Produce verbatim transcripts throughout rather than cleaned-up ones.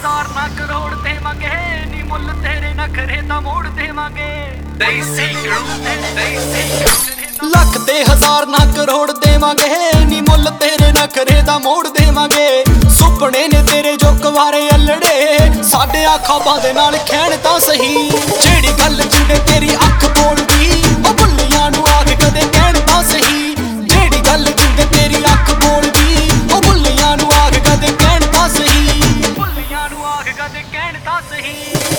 हजार ना करोड़ देवांगे नी मुल तेरे नखरे दा मोड़ देवांगे लख ते हजार ना करोड़ देवांगे नी मुल तेरे नखरे दा मोड़ देवांगे सुपने ने तेरे जो कुवारे अल्लड़े साडे खाबां दे नाल खैण तां सही जेड़ी गल जिंदे तेरी अख बोलदी ओ भुल्लियां नूं आख कदे कहण तां सही जेड़ी गल जिंदे तेरी अख बोलदी ओ भुल्लियां नूं आख कदे कहण तां सही भुल्लियां नूं आख कदे कहण तां सही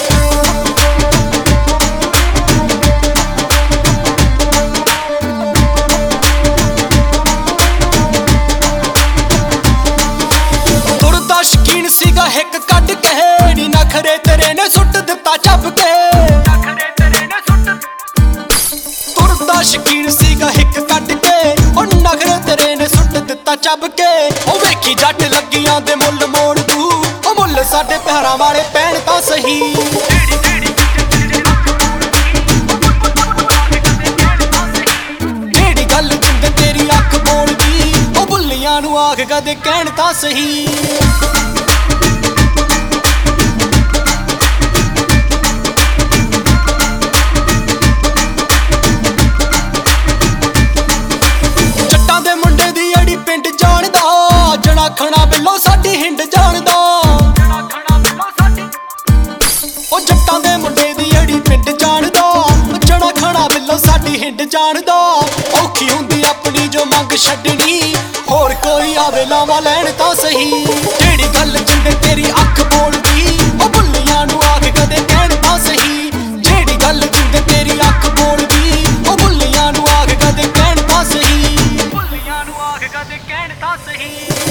शकीन सीगा हिक कट के नी नखरे तेरे ने सुट दिता चब के नखरे तेरे ने सुट तुरदा शकीन सीगा हिक कट के ओ नखरे तेरे ने सुट दिता चब के ओ वेखी जट लगियां दे मुल मोड़ तू ओ मुल साडे प्यारां वाले पैण तां सही जेड़ी गल जिंदे तेरी अख बोलदी ओ भुल्लियां नूं आख कदे कहण तां सही खना बिलो साडी हिंड जानदा ओ जट्टां दे मुंडे दी अड़ी पिंड जानदा जड़ा खना बिलो साडी हिंड जानदा औखी हुंदी अपनी जो मंग छड्डनी होर कोई आवे लावा लैण तां सही जेड़ी गल जिंदे तेरी अख बोलदी ओ भुल्लियां नूं आख कदे कहण तां सही जेड़ी गल जिंदे तेरी अख बोलदी ओ भुल्लियां नूं आख कदे कहण तां सही भुल्लियां नूं आख कदे कहण तां सही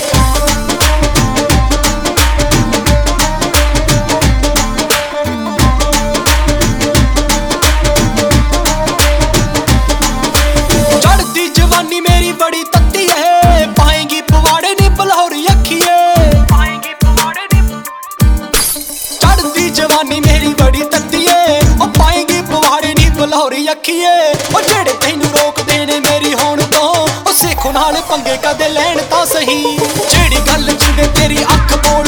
बड़ी तत्ती है पाएंगी पवाड़े नी बलौरी अखिए पाएंगी पवाड़े नी चढ़दी जवानी मेरी बड़ी तत्ती है ओ पाएंगी पवाड़े नी बलौरी अखिए ओ जेड़े तैनू रोक देने मेरी होण तो ओ सिख नाल पंगे कदे लैण तां सही जेड़ी गल जिंदे तेरी अख बोल